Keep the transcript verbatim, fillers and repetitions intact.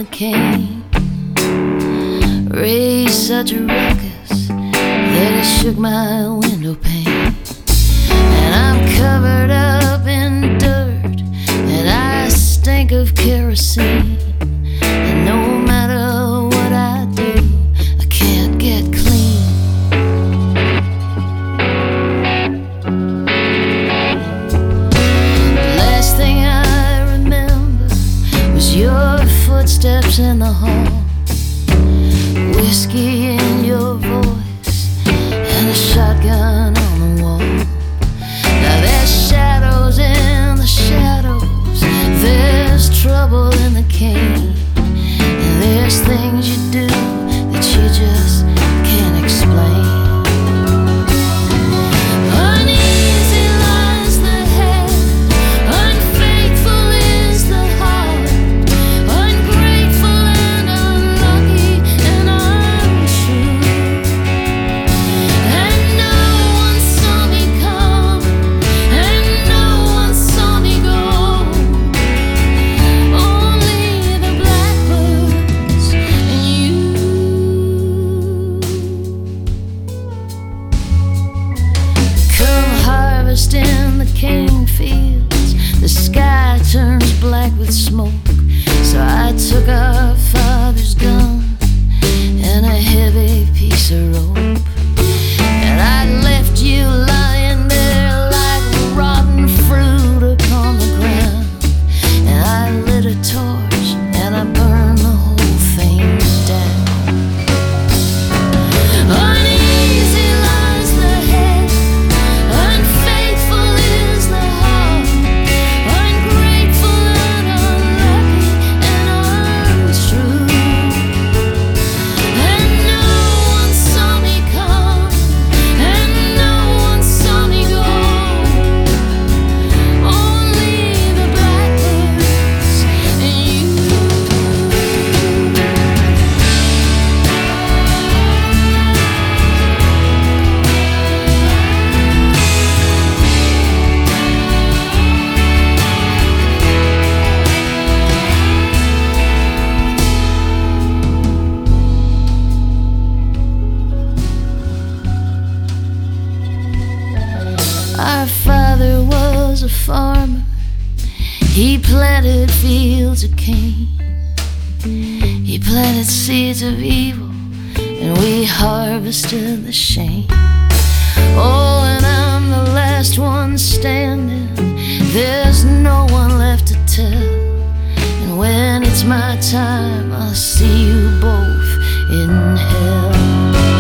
the cane raised such a ruckus that it shook my window pane. And I'm covered up in dirt and I stink of kerosene. And no matter what I do, I can't get clean. The last thing I remember was your footsteps in the hall, whiskey in your voice, and a shotgun on the wall. Now there's shadows in the shadows, there's trouble in the cane, and there's things you do that you just can't explain. Uneasy lies the head, unfaithful is the heart, ungrateful and unlucky and untrue. And no one saw me come, and no one saw me go. Only the blackbirds and you. Come harvest in the cane fields, the sky turns black with smoke. So I took our father's gun and a heavy piece of rope, and I left you lying there like rotten fruit upon the ground. And I lit a torch and I burned the whole thing down. Uneasy lies the head, unfaithful is the heart, ungrateful and unlucky and untrue. And no one saw me come, and no one saw me go. Only the blackbirds and you. Our father was a farmer, he planted fields of cane, he planted seeds of evil, and we harvested the shame. Oh, and I'm the last one standing, there's no one left to tell. And when it's my time, I'll see you both in hell.